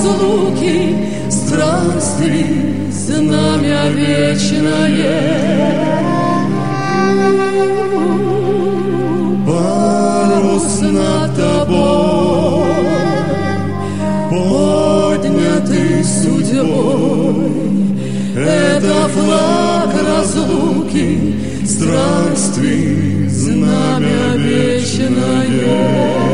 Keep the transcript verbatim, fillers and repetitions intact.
разлуки, странствий знамя вечное. Парус над тобой, поднятый судьбой, это флаг разлуки, странствий знамя вечное.